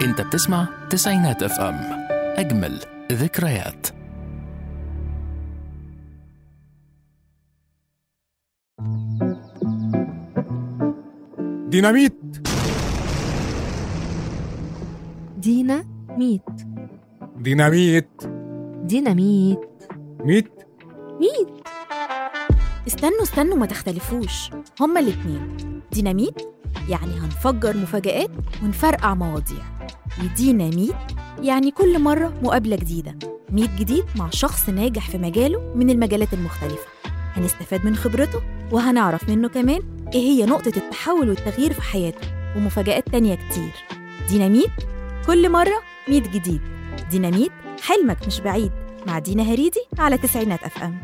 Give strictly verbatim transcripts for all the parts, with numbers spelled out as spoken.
انت بتسمع تسعينات اف ام، اجمل ذكريات. ديناميت دينا ميت ديناميت ديناميت ميت ميت. استنوا استنوا ما تختلفوش، هما الاتنين. ديناميت يعني هنفجر مفاجآت ونفرقع مواضيع، وديناميت يعني كل مرة مقابلة جديدة، ميت جديد مع شخص ناجح في مجاله من المجالات المختلفة. هنستفاد من خبرته وهنعرف منه كمان إيه هي نقطة التحول والتغيير في حياته، ومفاجآت تانية كتير. ديناميت كل مرة ميت جديد. ديناميت حلمك مش بعيد، مع دينا هريدي على تسعينات أف أم.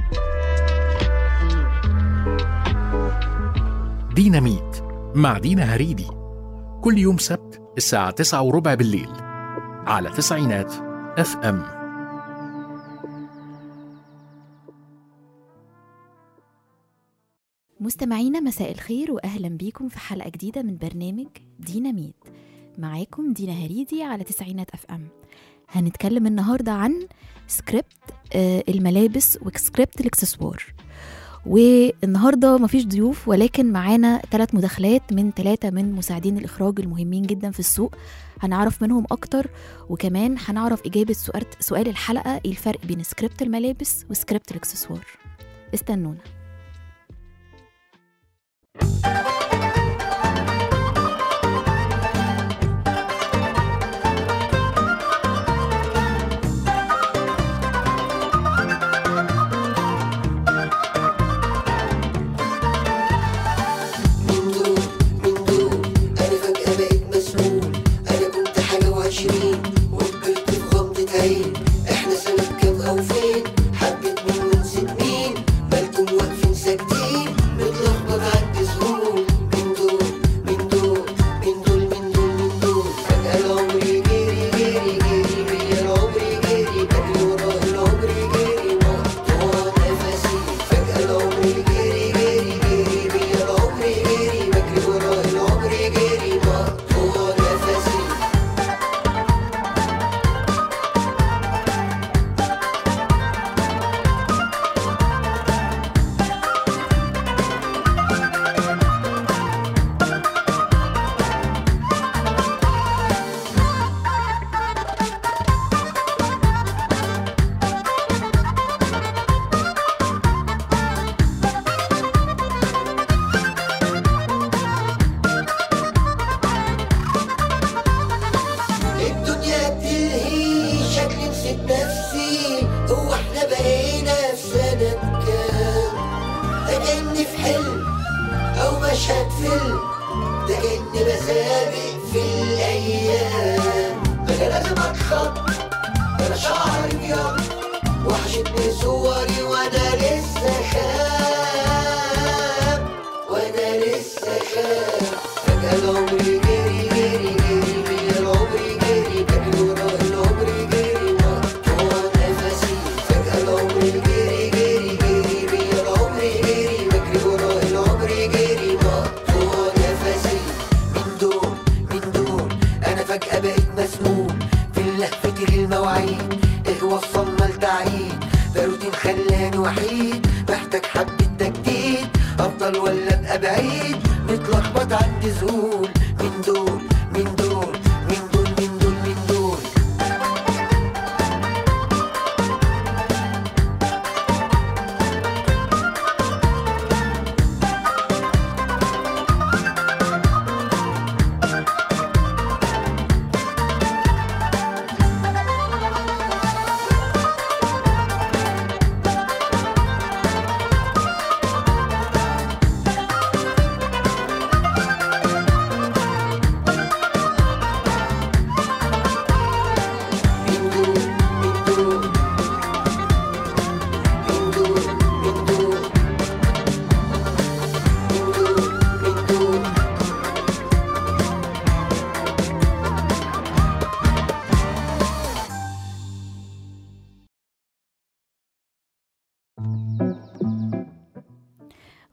ديناميت مع دينا هريدي، كل يوم سبت الساعة تسعة وربع بالليل على تسعينات اف ام. مستمعينا مساء الخير وأهلا بيكم في حلقة جديدة من برنامج ديناميت. معاكم دينا هريدي على تسعينات أف أم. هنتكلم النهاردة عن سكريبت آه الملابس وسكريبت الاكسسوار. والنهاردة مفيش ضيوف، ولكن معانا ثلاث مداخلات من ثلاثة من مساعدين الإخراج المهمين جدا في السوق، هنعرف منهم أكتر، وكمان هنعرف إجابة سؤال, سؤال الحلقة: إيه الفرق بين سكريبت الملابس وسكريبت الاكسسوار؟ استنونا.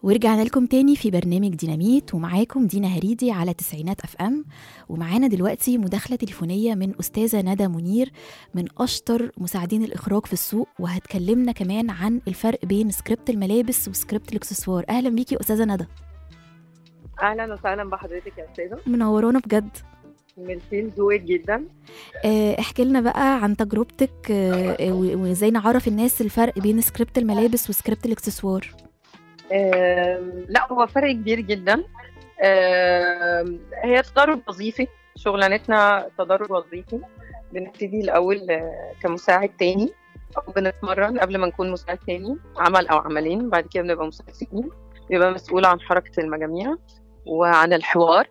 ورجعنا لكم تاني في برنامج ديناميت، ومعاكم دينا هريدي على تسعينات اف ام. ومعانا دلوقتي مداخلة تليفونية من أستاذة ندى منير من أشطر مساعدين الإخراج في السوق، وهتكلمنا كمان عن الفرق بين سكريبت الملابس وسكريبت الإكسسوار. أهلا بيكي أستاذة ندى. اهلا وسهلا بحضرتك يا استاذه، منورانا بجد. ميرسي لذوقك جدا. آه، احكي لنا بقى عن تجربتك، آه، وازاي نعرف الناس الفرق بين سكريبت الملابس وسكريبت الإكسسوار. لا هو فرق كبير جدا. هي تدرج وظيفي، شغلانتنا تدرج وظيفي. بنبتدي الاول كمساعد تاني، او بنتمرن قبل ما نكون مساعد تاني عمل او عملين، بعد كده بنبقى مساعد تاني، بيبقى مسؤول عن حركة المجاميع وعن الحوار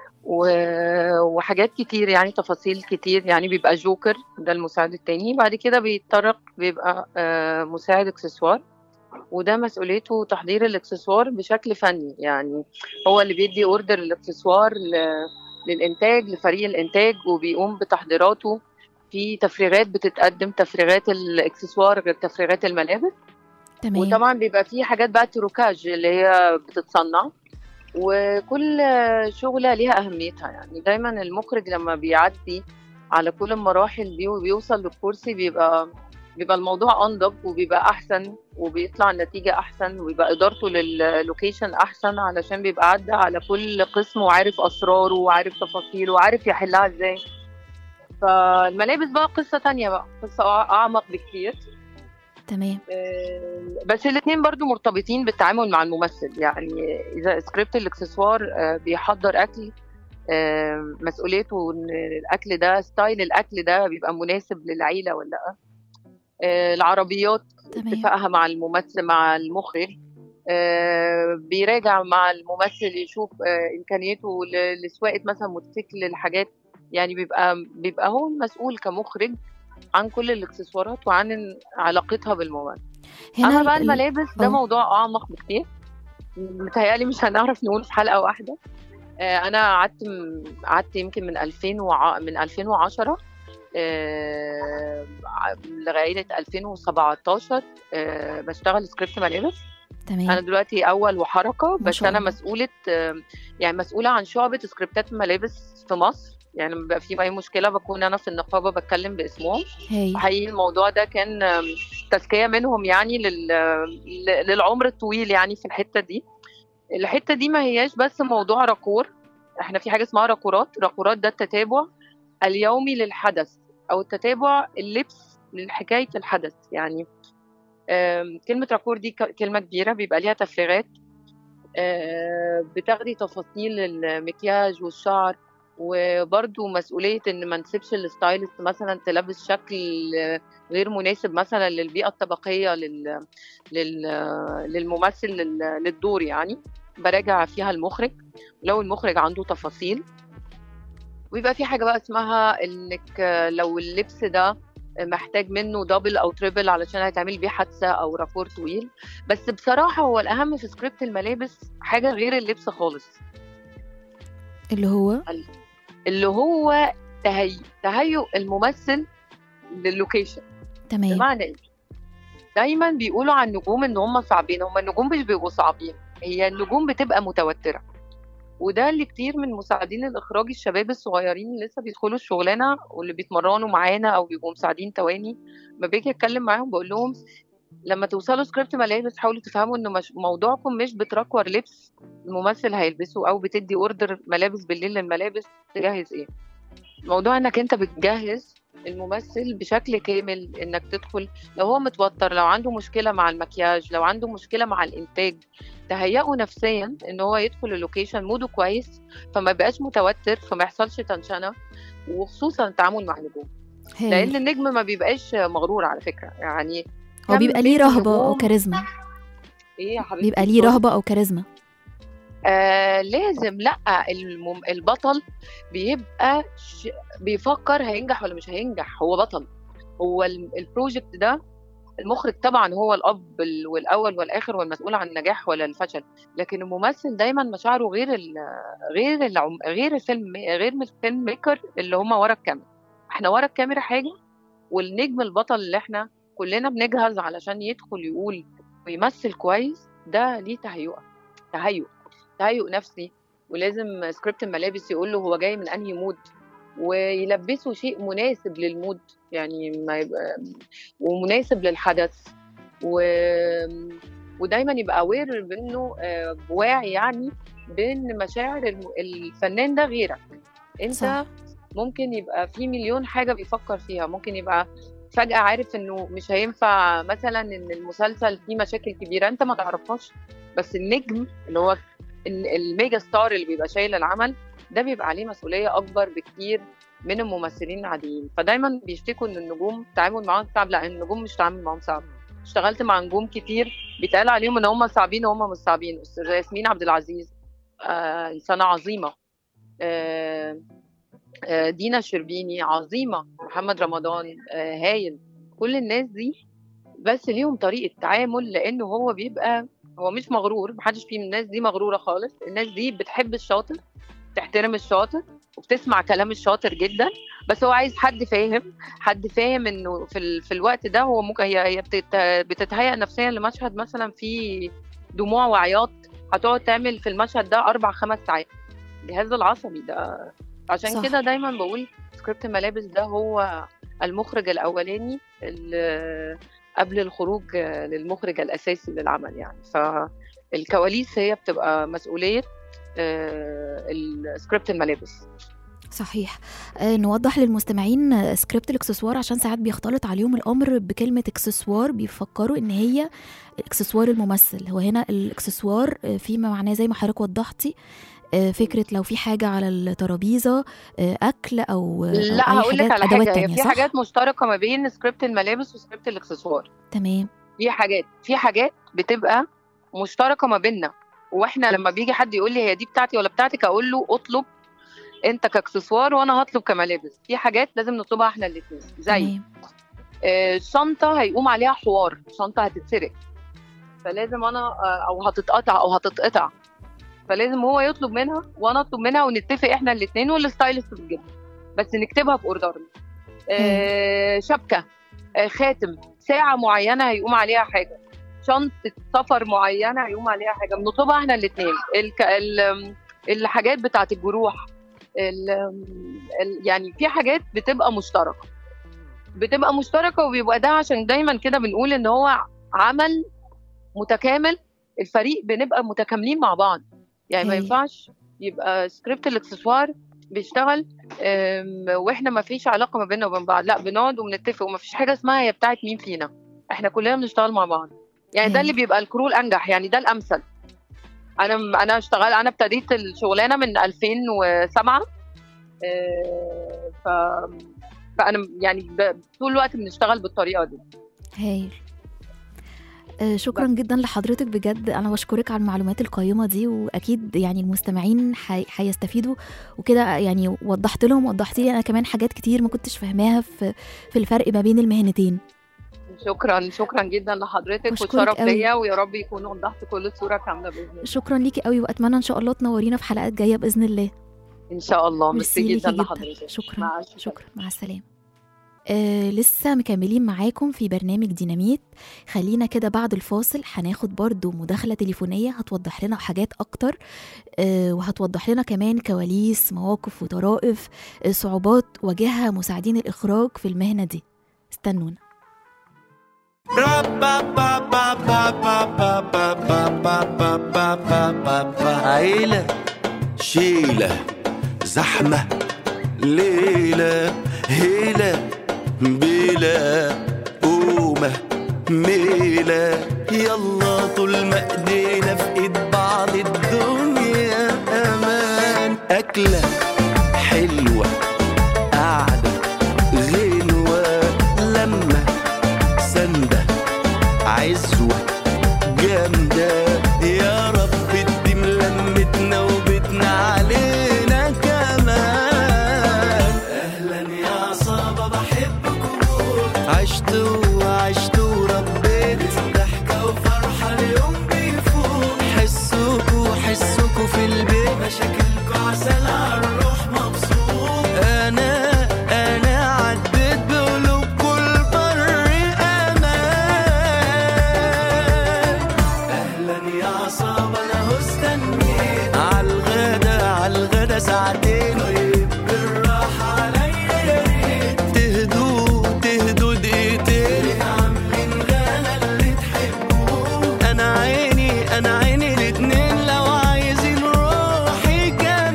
وحاجات كتير، يعني تفاصيل كتير. يعني بيبقى جوكر ده المساعد التاني، بعد كده بيتطرق بيبقى مساعد اكسسوار، وده مسؤوليته تحضير الاكسسوار بشكل فني. يعني هو اللي بيدي اوردر الاكسسوار للانتاج، لفريق الانتاج، وبيقوم بتحضيراته. في تفريغات بتتقدم، تفريغات الاكسسوار غير تفريغات الملابس. تمام. وطبعا بيبقى فيه حاجات بقى تروكاج اللي هي بتتصنع، وكل شغلة ليها أهميتها. يعني دايما المخرج لما بيعدي على كل المراحل دي وبيوصل للكرسي بيبقى بيبقى الموضوع أنضج، وبيبقى أحسن، وبيطلع النتيجة أحسن، وبيبقى إدارته لللوكيشن أحسن، علشان بيبقى عدى على كل قسم وعارف أسراره وعارف تفاصيله وعارف يحلها إزاي. فالملابس بقى قصة تانية، بقى قصة أعمق بكتير. تمام. بس الاثنين برضو مرتبطين بالتعامل مع الممثل. يعني إذا سكريبت الاكسسوار بيحضر أكل، مسؤوليته إن الأكل ده، ستايل الأكل ده بيبقى مناسب للعيلة ولا لأ. العربيات اتفاقها مع الممثل مع المخرج، بيراجع مع الممثل يشوف إمكانيته لسواقة مثلا موتوسيكل، الحاجات. يعني بيبقى بيبقى هو المسؤول كمخرج عن كل الاكسسوارات وعن علاقتها بالممثل. اما بقى الملابس ده أوه. موضوع اعمق بكتير، متهيألي مش هنعرف نقول في حلقه واحده. آه انا قعدت قعدت يمكن من ألفين وع... من ألفين وعشرة آه لغايه ألفين وسبعتاشر آه بشتغل سكريبت ملابس. تمام. انا دلوقتي اول وحركه، بس انا مسؤوله آه يعني مسؤوله عن شعبه سكريبتات الملابس في مصر. يعني لما بيبقى في اي مشكله بكون انا في النقابه بتكلم باسمهم. حقيقي الموضوع ده كان تزكيه منهم، يعني لل... للعمر الطويل. يعني في الحته دي الحته دي ما هياش بس موضوع راكور، احنا في حاجه اسمها راكورات. راكورات ده التتابع اليومي للحدث، او التتابع اللبس لحكايه الحدث. يعني كلمه راكور دي كلمه كبيره، بيبقى ليها تفريغات، بتاخدي تفاصيل المكياج والشعر، وبرضو مسؤولية ان ما نسيبش الستايلست مثلا تلبس شكل غير مناسب مثلا للبيئة الطبقية لل... لل... للممثل لل... للدور. يعني براجع فيها المخرج لو المخرج عنده تفاصيل. ويبقى في حاجة بقى اسمها انك لو اللبس ده محتاج منه دبل او تريبل علشان هيتعمل بيه حادثة او رابور طويل. بس بصراحة هو الاهم في سكريبت الملابس حاجة غير اللبس خالص، اللي هو اللي هو تهيئ تهيئ الممثل لللوكيشن. تمام. بمعنى ايه؟ دايما بيقولوا عن النجوم ان هم صعبين. هم النجوم مش بيبقوا صعبين، هي النجوم بتبقى متوتره. وده اللي كتير من مساعدين الاخراج الشباب الصغيرين اللي لسه بيدخلوا الشغلانه واللي بيتمرنوا معانا او بيبقوا مساعدين تواني، ما باجي اتكلم معاهم بقول لهم لما توصلوا سكريبت ملابس حاولوا تفهموا ان مش موضوعكم مش بتراكور لبس الممثل هيلبسه، او بتدي اوردر ملابس بالليل للملابس تجهز ايه. الموضوع انك انت بتجهز الممثل بشكل كامل، انك تدخل لو هو متوتر، لو عنده مشكله مع المكياج، لو عنده مشكله مع الانتاج، تهيئه نفسيا ان هو يدخل اللوكيشن موده كويس، فما يبقاش متوتر، فما يحصلش تنشنه. وخصوصا التعامل مع النجوم، لان النجم ما بيبقاش مغرور على فكره. يعني هو بيبقى ليه رهبه او كاريزما. ايه يا حبيبتي؟ بيبقى ليه رهبه او كاريزما. آه لازم. لا المم... البطل بيبقى ش... بيفكر هينجح ولا مش هينجح. هو بطل، هو البروجكت ده المخرج طبعا هو الاب والاول والاخر والمسؤول عن النجاح ولا الفشل، لكن الممثل دايما مشاعره غير ال... غير العم... غير الفيلم غير من الفيلم ميكر اللي هم ورا الكاميرا. احنا ورا الكاميرا حاجه، والنجم البطل اللي احنا كلنا بنجهز علشان يدخل يقول ويمثل كويس ده ليه تهيئه. تهيؤ تهيؤ نفسي، ولازم سكريبت الملابس يقول له هو جاي من انهي مود، ويلبسه شيء مناسب للمود، يعني ما يبقى ومناسب للحدث، و... ودايما يبقى اوير بانه واعي يعني بين مشاعر الفنان ده غيرك انت. صح. ممكن يبقى في مليون حاجه بيفكر فيها، ممكن يبقى فجاه عارف انه مش هينفع مثلا ان المسلسل فيه مشاكل كبيره انت ما تعرفهاش، بس النجم اللي هو الميجا ستار اللي بيبقى شايل العمل ده بيبقى عليه مسؤوليه اكبر بكتير من الممثلين العاديين. فدايما بيشتكوا ان النجوم التعامل معاهم صعب. لا، النجوم مش تعامل معاهم صعب. اشتغلت مع نجوم كتير بيتقال عليهم ان هم صعبين وهم مش صعبين. استاذه ياسمين عبد العزيز آه انسانه عظيمه، آه آه دينا الشربيني عظيمه، محمد رمضان آه هايل. كل الناس دي بس ليهم طريقه تعامل، لانه هو بيبقى هو مش مغرور، محدش فيه من الناس دي مغروره خالص. الناس دي بتحب الشاطر، تحترم الشاطر، وبتسمع كلام الشاطر جدا، بس هو عايز حد فاهم، حد فاهم انه في ال... في الوقت ده هو ممكن هي هي بتت... بتتهيأ نفسيا لمشهد مثلا فيه دموع وعياط، هتقعد تعمل في المشهد ده اربع خمس ساعات. الجهاز العصبي ده عشان صح. كده دايما بقول سكريبت الملابس ده هو المخرج الاولاني اللي قبل الخروج للمخرج الاساسي للعمل يعني. فالكواليس هي بتبقى مسؤوليه السكريبت الملابس. صحيح. آه نوضح للمستمعين سكريبت الاكسسوار عشان ساعات بيختلط عليهم الامر بكلمه اكسسوار، بيفكروا ان هي اكسسوار الممثل. هو هنا الاكسسوار فيما معناه زي ما حضرتك وضحتي آه فكره لو في حاجه على الترابيزه آه اكل او لا، هقول لك على حاجه، هي في حاجات مشتركه ما بين سكريبت الملابس وسكريبت الاكسسوار. تمام. في حاجات في حاجات بتبقى مشتركه ما بيننا، واحنا لما بيجي حد يقول لي هي دي بتاعتي ولا بتاعتك، اقول له اطلب انت كاكسسوار وانا هطلب كملابس. في حاجات لازم نطلبها احنا الاثنين، زي آه شنطه هيقوم عليها حوار، شنطه هتتسرق فلازم انا آه او هتتقطع او هتتقطع، فلازم هو يطلب منها وانا اطلب منها ونتفق احنا الاثنين والستايلست بتجيبها، بس نكتبها في اوردرنا. آه شبكه، آه خاتم، ساعه معينه هيقوم عليها حاجه، شنطه سفر معينه هيقوم عليها حاجه، بنطلبها احنا الاثنين. الحاجات بتاعه الجروح ال ال يعني في حاجات بتبقى مشتركه بتبقى مشتركه وبيبقى ده عشان دايما كده بنقول ان هو عمل متكامل، الفريق بنبقى متكاملين مع بعض يعني. ما ينفعش يبقى سكريبت الاكسسوار بيشتغل واحنا ما فيش علاقه ما بيننا وبين بعض، لا بنقعد وبنتفق وما فيش حاجه اسمها هي بتاعت مين فينا، احنا كلنا بنشتغل مع بعض يعني. ده اللي بيبقى الكرو الانجح يعني، ده الامثل. انا انا اشتغل انا ابتديت الشغلانه من ألفين وسبعة ف فانا يعني طول الوقت بنشتغل بالطريقه دي. هايل. شكرا بس. جدا لحضرتك بجد، انا بشكرك على المعلومات القيمه دي، واكيد يعني المستمعين هيستفيدوا وكده يعني. وضحت لهم وضحتي لي انا كمان حاجات كتير ما كنتش فاهماها في في الفرق ما بين المهنتين. شكرا شكرا جدا لحضرتك وشرف ليا، ويا رب يكون وضحت كل الصوره كامله باذن الله. شكرا ليكي قوي، واتمنى ان شاء الله تنورينا في حلقات جايه باذن الله. ان شاء الله. ميرسي جدا لحضرتك. شكرا مع شكرا مع السلامه. آه لسه مكملين معاكم في برنامج ديناميت. خلينا كده بعد الفاصل هناخد برضو مداخله تليفونيه هتوضح لنا حاجات اكتر، آه وهتوضح لنا كمان كواليس مواقف وطرائف آه صعوبات واجهها مساعدين الاخراج في المهنه دي. استنونا. عيلة شيلة زحمة ليلة هيلة بلا قومة ميلة، يلا طول ما ايدينا في ايد بعض الدنيا امان. أكلة حلوة قعدة غنوة لما سندة عزوة جامدة، يا رب تديم لمتنا وبتنا علينا كمان. أهلا يا عصابة بحبكم، عشت وعشت وربيت ضحكة وفرحة اليوم بيفوت، حسوكوا حسوكوا في البيت مشاكلكوا عسل عالروح مبسوط. أنا أنا عديت بقلوب كل بر أمان. أهلا يا عصابة أنا هست الغدا ساعتين. طيب بالراحة عليا يا ريت تهدوا تهدوا دقيقتين. عاملين غلا اللي تحبوه. أنا عيني أنا عيني الاتنين لو عايزين روحي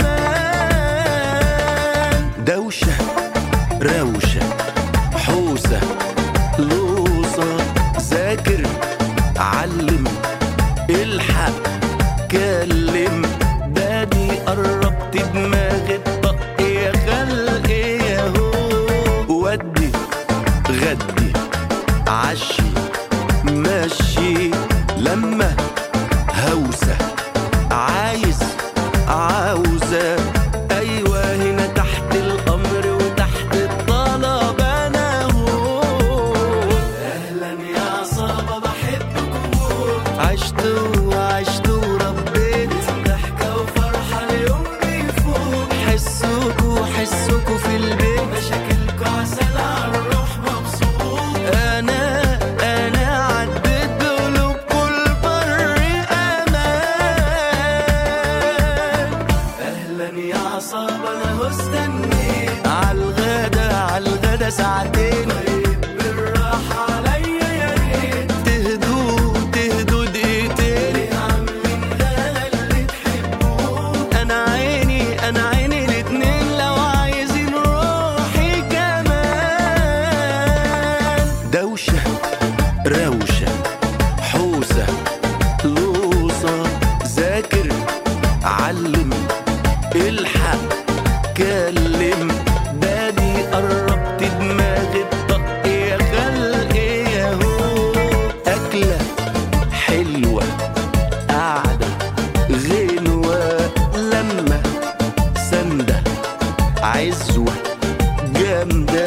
كمان. دوشة روشة حوسة لوصة ذاكر علم الحق كلم دادي قربت دماغي الطق يا خلق ياهو. ودي غدي عشي مشي لما هوسة عايز عاوزة. أيوة هنا تحت الأمر وتحت الطلب أنا هو. أهلا يا عصابة بحبكم. عشت وعشت وربيت ضحكة وفرحة اليوم بيفوت. حسوكوا حسوكوا في البيت مشاكلكوا عسل عالروح مبسوط. أنا أنا عديت بقلوب كل بر أمان. أهلا يا عصابة أنا هو استنيت عالغدا عالغدا ساعتين. طيب بالراحة عليا يا ريت تهدوا تهدوا دقيقتين. عاملين غلا اللي تحبوه. أنا عيني أنا عيني الاتنين لو عايزين روحي كمان. دوشة روشة حوسة لوصة ذاكر علم الحق كلم دادي قربت دماغي الطق يا خلق ياهو. أكلة حلوة قاعدة غنوة لما سندة عزوة جامدة.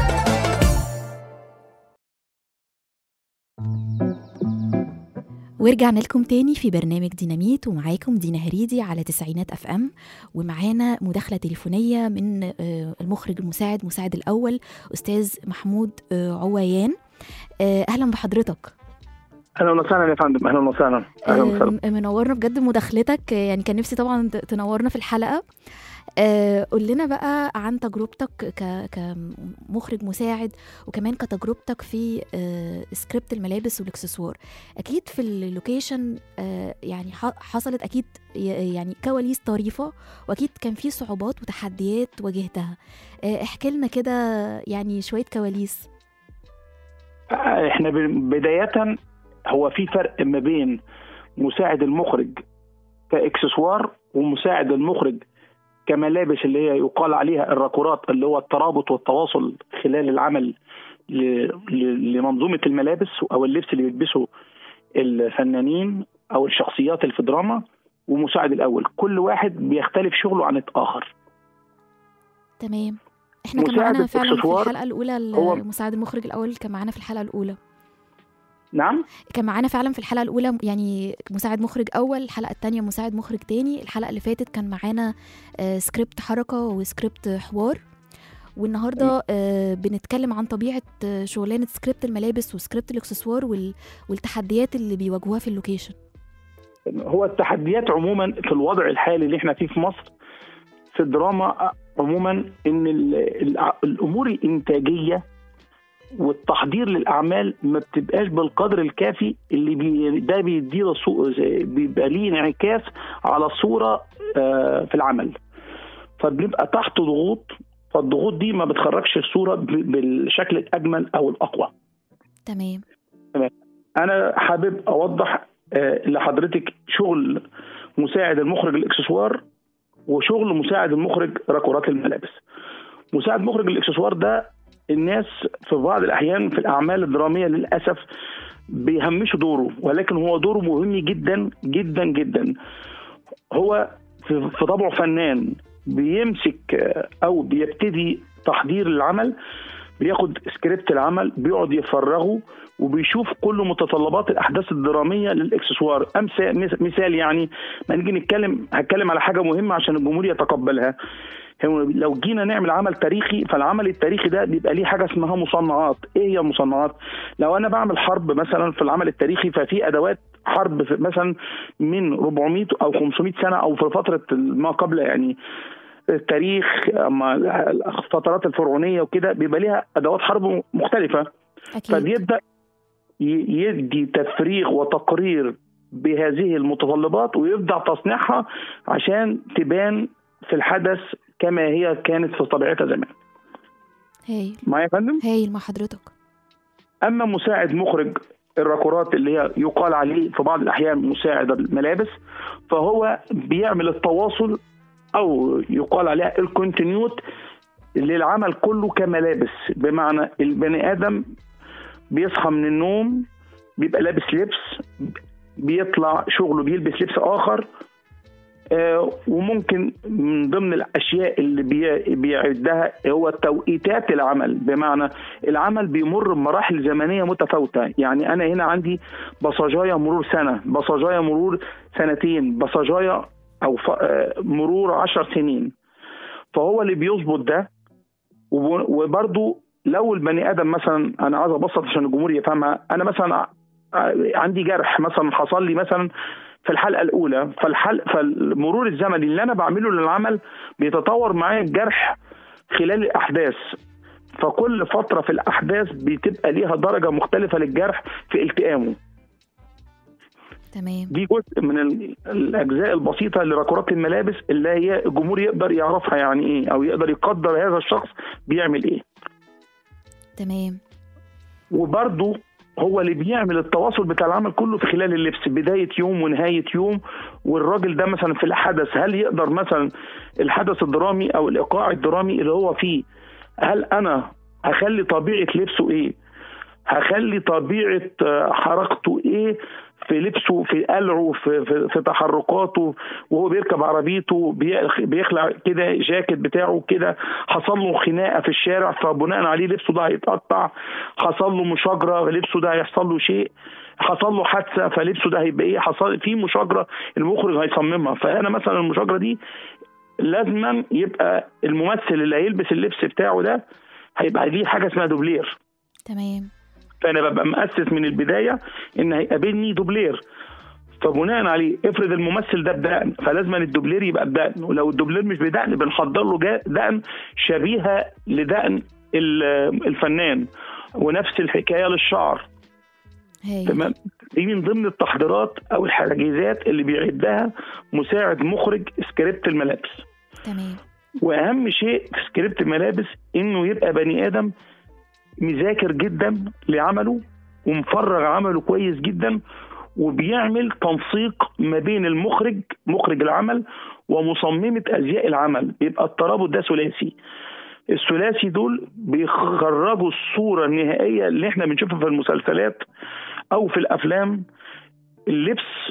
ورجعنا لكم تاني في برنامج ديناميت، ومعاكم دينا هريدي على تسعينات اف ام. ومعانا مداخله تليفونيه من المخرج المساعد مساعد الاول استاذ محمود عويان. اهلا بحضرتك. اهلا وسهلا يا فندم. اهلا وسهلا. اهلا وسهلا. منورنا بجد مداخلتك، يعني كان نفسي طبعا تنورنا في الحلقه. آه قول لنا بقى عن تجربتك كمخرج مساعد، وكمان كتجربتك في آه سكريبت الملابس والاكسسوار. اكيد في اللوكيشن آه يعني حصلت اكيد يعني كواليس طريفه، واكيد كان في صعوبات وتحديات واجهتها. آه احكي لنا كده يعني شويه كواليس. احنا بدايه هو في فرق ما بين مساعد المخرج كاكسسوار ومساعد المخرج كملابس اللي هي يقال عليها الراكورات، اللي هو الترابط والتواصل خلال العمل لمنظومة الملابس أو اللبس اللي بيلبسه الفنانين أو الشخصيات اللي في دراما. ومساعد الأول كل واحد بيختلف شغله عن الآخر. تمام. احنا كان معانا فعلا في الحلقة الأولى المساعد المخرج الأول، كان معانا في الحلقة الأولى. نعم كان معانا فعلا في الحلقة الأولى يعني مساعد مخرج أول، الحلقة الثانية مساعد مخرج تاني، الحلقة اللي فاتت كان معانا آه سكريبت حركة وسكريبت حوار. والنهاردة آه بنتكلم عن طبيعة آه شغلانة سكريبت الملابس وسكريبت الاكسسوار والتحديات اللي بيواجهوها في اللوكيشن. هو التحديات عموما في الوضع الحالي اللي احنا فيه في مصر في الدراما عموما ان الأمور الإنتاجية والتحضير للأعمال ما بتبقاش بالقدر الكافي اللي بي ده بيديه بيبقى ليه انعكاس على الصورة في العمل، فبنبقى تحت ضغوط، فالضغوط دي ما بتخرجش الصورة بالشكل الأجمل أو الأقوى. تمام. تمام. أنا حابب أوضح لحضرتك شغل مساعد المخرج الإكسسوار وشغل مساعد المخرج راكورات الملابس. مساعد مخرج الإكسسوار ده الناس في بعض الأحيان في الأعمال الدرامية للأسف بيهمشوا دوره، ولكن هو دوره مهم جدا جدا جدا. هو في طبعه فنان بيمسك أو بيبتدي تحضير العمل، بياخد سكريبت العمل بيقعد يفرغه وبيشوف كل متطلبات الأحداث الدرامية للإكسسوار. مثال يعني ما نيجي نتكلم هتكلم على حاجة مهمة عشان الجمهور يتقبلها. لو جينا نعمل عمل تاريخي، فالعمل التاريخي ده بيبقى ليه حاجة اسمها مصنعات. ايه هي مصنعات؟ لو انا بعمل حرب مثلا في العمل التاريخي، ففي ادوات حرب مثلا من أربعمائة او خمسمائة سنة او في فترة ما قبل يعني التاريخ، اما الفترات الفرعونيه وكده بيبقى ليها ادوات حرب مختلفه. أكيد. فبيبدا ي- يدي تفريغ وتقرير بهذه المتطلبات ويبدا تصنيعها عشان تبان في الحدث كما هي كانت في طبيعتها زمان. هايل معايا يا فندم؟ هايل مع حضرتك. اما مساعد مخرج الراكورات اللي هي يقال عليه في بعض الاحيان مساعد الملابس، فهو بيعمل التواصل او يقال عليها الكونتينيوت للعمل كله كملابس. بمعنى البني ادم بيصحى من النوم بيبقى لابس لبس، بيطلع شغله بيلبس لبس اخر، آه وممكن من ضمن الاشياء اللي بي- بيعدها هو توقيتات العمل. بمعنى العمل بيمر بمراحل زمنيه متفاوته. يعني انا هنا عندي بصجايه مرور سنه، بصجايه مرور سنتين، بصجايه او ف- آه مرور عشر سنين. فهو اللي بيظبط ده. وب- وبرضو لو البني ادم مثلا، انا عايز ابسط عشان الجمهور يفهمها، انا مثلا ع- عندي جرح مثلا حصل لي مثلا في الحلقه الاولى، فالحلقه فالمرور الزمني اللي انا بعمله للعمل بيتطور معايا الجرح خلال الاحداث. فكل فتره في الاحداث بتبقى ليها درجه مختلفه للجرح في التئامه. تمام. دي جزء من ال- الاجزاء البسيطه لراكورات الملابس اللي هي الجمهور يقدر يعرفها يعني ايه، او يقدر يقدر هذا الشخص بيعمل ايه. تمام. وبرضه هو اللي بيعمل التواصل بتاع العمل كله في خلال اللبس، بداية يوم ونهاية يوم. والراجل ده مثلا في الحدث هل يقدر مثلا الحدث الدرامي او الايقاع الدرامي اللي هو فيه، هل انا هخلي طبيعة لبسه ايه، هخلي طبيعة آه، حركته ايه في لبسه، في قلعه، في, في, في تحركاته، وهو بيركب عربيته بيخ- بيخلع كده جاكيت بتاعه كده، حصل له خناقه في الشارع فبناء عليه لبسه ده هيتقطع، حصل له مشاجره لبسه ده هيحصل له شيء، حصل له حادثه فلبسه ده هيبقى ايه، حصل في مشاجره المخرج هيصممها. فانا مثلا المشاجره دي لازما يبقى الممثل اللي هيلبس اللبس بتاعه ده هيبقى ليه حاجه اسمها دوبلير. تمام. فانا ببقى مؤسس من البدايه ان هيقابلني دوبلير. فبناء عليه افرض الممثل ده بدقن، فلازم الدوبلير يبقى بدقن، ولو الدوبلير مش بدقن بنحضر له جا- دقن شبيهه لدقن ال- الفنان، ونفس الحكايه للشعر. هايل. تمام. دي من ضمن التحضيرات او الحاجزات اللي بيعدها مساعد مخرج سكريبت الملابس. تمام. واهم شيء في سكريبت الملابس انه يبقى بني ادم مذاكر جدا لعمله ومفرغ عمله كويس جدا، وبيعمل تنسيق ما بين المخرج مخرج العمل ومصممة أزياء العمل. بيبقى الترابط ده ثلاثي. الثلاثي دول بيخرجوا الصورة النهائية اللي احنا بنشوفها في المسلسلات أو في الأفلام، اللبس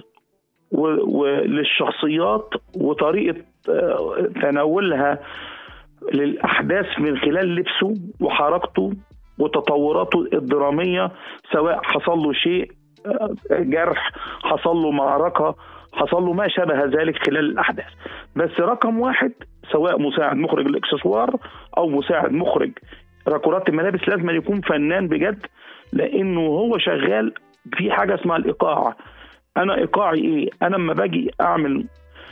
وللشخصيات وطريقة آه، تناولها للأحداث من خلال لبسه وحركته وتطوراته الدرامية، سواء حصل له شيء آه، جرح، حصل له معركة، حصل له ما شابه ذلك خلال الأحداث. بس رقم واحد سواء مساعد مخرج الإكسسوار أو مساعد مخرج راكورات الملابس لازم يكون فنان بجد، لأنه هو شغال في حاجة اسمها الإيقاع. أنا إيقاعي إيه؟ أنا لما باجي أعمل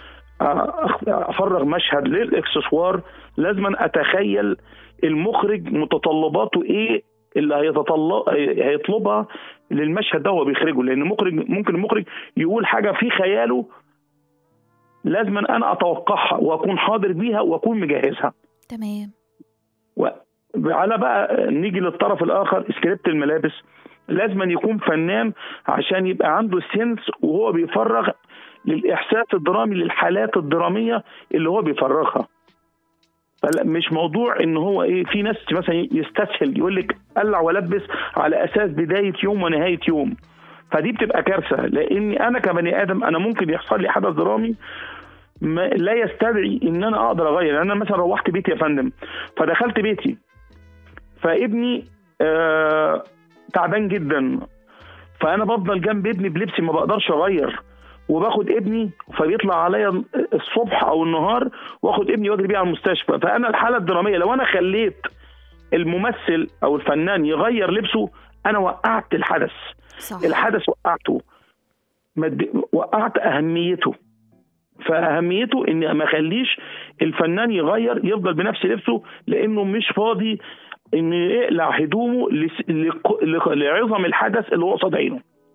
افرغ مشهد للاكسسوار لازم اتخيل المخرج متطلباته ايه اللي هيتطلب هيطلبها للمشهد ده هو بيخرجه. لان المخرج ممكن المخرج يقول حاجه في خياله لازم انا اتوقعها واكون حاضر بيها واكون مجهزها. تمام. وعلى بقى نيجي للطرف الاخر سكريبت الملابس، لازم يكون فنان عشان يبقى عنده سنس وهو بيفرغ للإحساس الدرامي للحالات الدرامية اللي هو بيفرغها. مش موضوع ان هو ايه، في ناس مثلا يستسهل يقول لك قلع ولبس على اساس بداية يوم ونهاية يوم، فدي بتبقى كارثة. لاني انا كبني ادم انا ممكن يحصل لي حدث درامي ما لا يستدعي ان انا اقدر اغير. انا مثلا روحت بيتي يا فندم، فدخلت بيتي فابني آه تعبان جدا، فانا بفضل جنب ابني بلبسي ما بقدرش اغير، وباخد ابني فبيطلع عليا الصبح او النهار واخد ابني واجري بيه على المستشفى. فانا الحاله الدراميه لو انا خليت الممثل او الفنان يغير لبسه انا وقعت الحدث. صح. الحدث وقعته، مد... وقعت اهميته. فاهميته ان ما خليش الفنان يغير يفضل بنفس لبسه، لانه مش فاضي ان يقلع هدومه لعظم الحدث اللي هو قصاد عينه.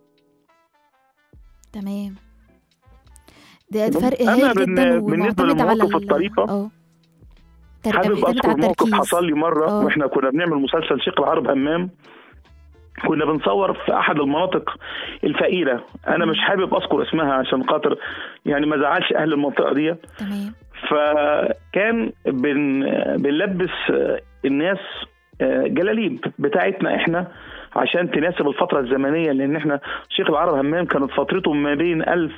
تمام. ده فرق هايل جدا. بالنسبه لمواقف الطريقه اه حابب اذكر موقف حصل لي مره أوه. واحنا كنا بنعمل مسلسل شيخ العرب همام، كنا بنصور في احد المناطق الفقيره، انا مش حابب اذكر اسمها عشان خاطر يعني ما زعلش اهل المنطقه دي. تمام. فكان بن بنلبس الناس جلاليب بتاعتنا احنا عشان تناسب الفتره الزمنيه، لان احنا شيخ العرب همام كانت فترته ما بين ألف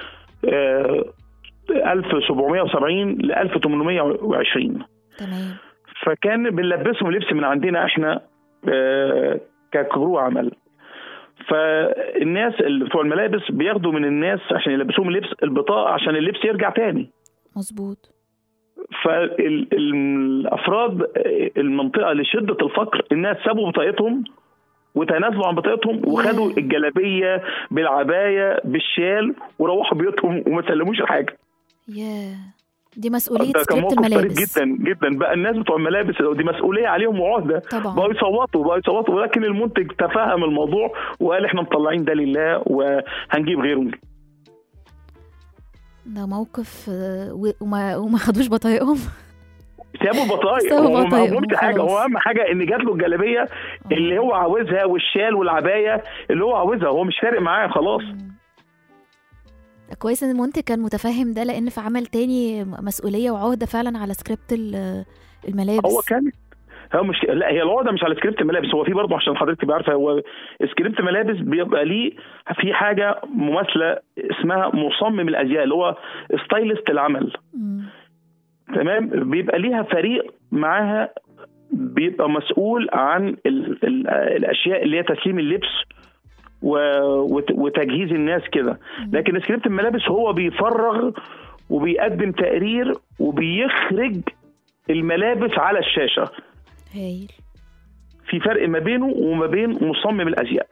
ألف وسبعمية وسبعين ل ألف وثمانمية وعشرين. تمام. فكان بنلبسهم لبس من عندنا احنا ككرو عمل. فالناس اللي بتوع الملابس بياخدوا من الناس عشان يلبسوهم اللبس البطاقه عشان اللبس يرجع تاني. مظبوط. فالافراد المنطقه لشده الفقر الناس سابوا بطاقتهم وتنازلوا عن بطاقتهم وخدوا الجلابيه بالعبايه بالشال وروحوا بيوتهم وما سلموش الحاجه. ياه دي مسؤوليه سكريبت الملابس. جدا جدا بقى الناس بتوع الملابس دي مسؤوليه عليهم وعهده. بقوا يصوتوا بقوا يصوتوا ولكن المنتج تفهم الموضوع وقال احنا مطلعين ده لله وهنجيب غيره. ده موقف وما وما خدوش بطايقهم. سابوا البطايق. هو ما عملش حاجه، هو اهم حاجه ان جات له الجلابيه اللي هو عاوزها والشال والعبايه اللي هو عاوزها، هو مش فارق معاه خلاص. كويس ان المنتج كان متفهم ده، لان في عمل تاني مسؤوليه وعهده فعلا على سكريبت الملابس. هو كان هو مش لا هي العقده مش على سكريبت الملابس، هو في برضه عشان حضرتك تبقى عارفه هو سكريبت ملابس بيبقى ليه في حاجه مماثله اسمها مصمم الازياء اللي هو ستايلست العمل. م. تمام. بيبقى ليها فريق معاها بيبقى مسؤول عن ال ال الاشياء اللي هي تسليم اللبس وتجهيز الناس كده. لكن سكريبت الملابس هو بيفرغ وبيقدم تقرير وبيخرج الملابس على الشاشة. هايل. في فرق ما بينه وما بين مصمم الأزياء.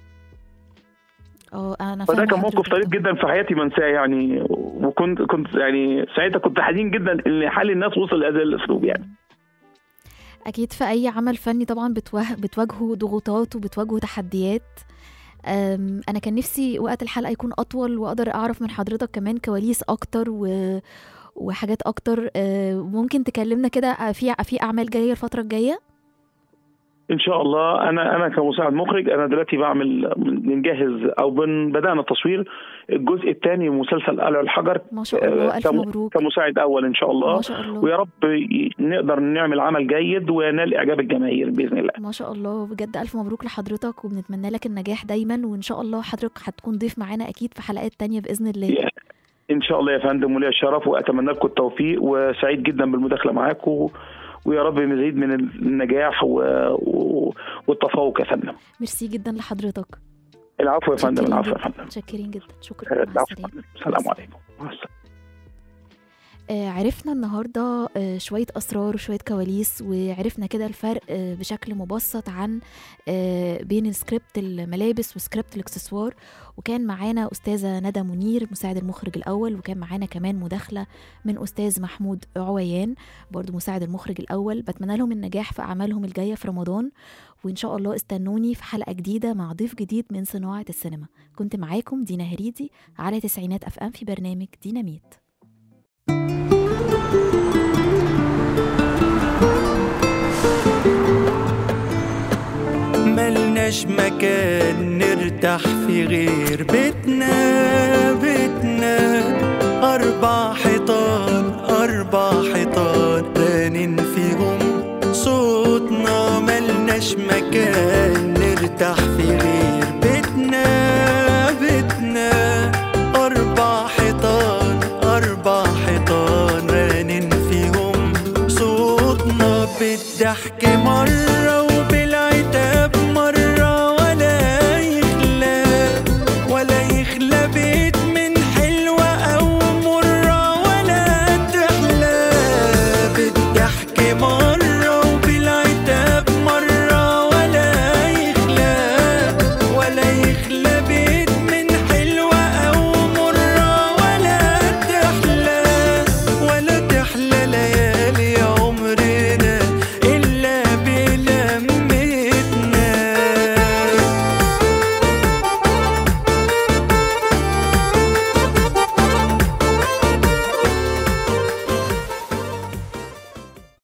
اه انا فده كان موقف طريف جدا في حياتي ما انساه يعني، وكنت كنت يعني ساعتها كنت حزين جدا ان حال الناس وصل لهذا الاسلوب يعني. اكيد في اي عمل فني طبعا بتواجهوا ضغوطات وبتواجهوا تحديات. انا كان نفسي وقت الحلقه يكون اطول واقدر اعرف من حضرتك كمان كواليس اكتر و... وحاجات اكتر. ممكن تكلمنا كده في في اعمال جايه الفتره الجايه؟ ان شاء الله. انا انا كمساعد مخرج انا دلوقتي بعمل بنجهز او بدانا تصوير الجزء الثاني من مسلسل قلع الحجر. ما شاء الله. الف مبروك. كمساعد اول ان شاء الله. ما شاء الله. ويا رب نقدر نعمل عمل جيد ونال اعجاب الجماهير باذن الله. ما شاء الله بجد الف مبروك لحضرتك وبنتمنى لك النجاح دايما، وان شاء الله حضرتك هتكون ضيف معانا اكيد في حلقات تانية باذن الله. ان شاء الله يا فندم، ولي الشرف واتمنى لكم التوفيق وسعيد جدا بالمداخله معاكم، ويا رب مزيد من النجاح و... و... والتفوق يا فندم. ميرسي جدا لحضرتك. العفو يا فندم. العفو يا فندم. متشكرين جدا. شكرا. مع السلامه. السلام عليكم. مع السلامه. آه عرفنا النهاردة آه شوية أسرار وشوية كواليس، وعرفنا كده الفرق آه بشكل مبسط عن آه بين سكريبت الملابس وسكريبت الاكسسوار. وكان معانا أستاذة ندى منير مساعد المخرج الأول، وكان معانا كمان مداخلة من أستاذ محمود عويان برضو مساعد المخرج الأول. بتمنى لهم النجاح في أعمالهم الجاية في رمضان، وإن شاء الله استنوني في حلقة جديدة مع ضيف جديد من صناعة السينما. كنت معاكم دينا هريدي على تسعينات أف أم في برنامج ديناميت. ملناش مكان نرتاح في غير بيتنا بيتنا أربع حيطان أربع حيطان رانين فيهم صوتنا. ملناش مكان نرتاح في غير بيتنا بيتنا أربع حيطان أربع حيطان رانين فيهم صوتنا. بالضحك مرة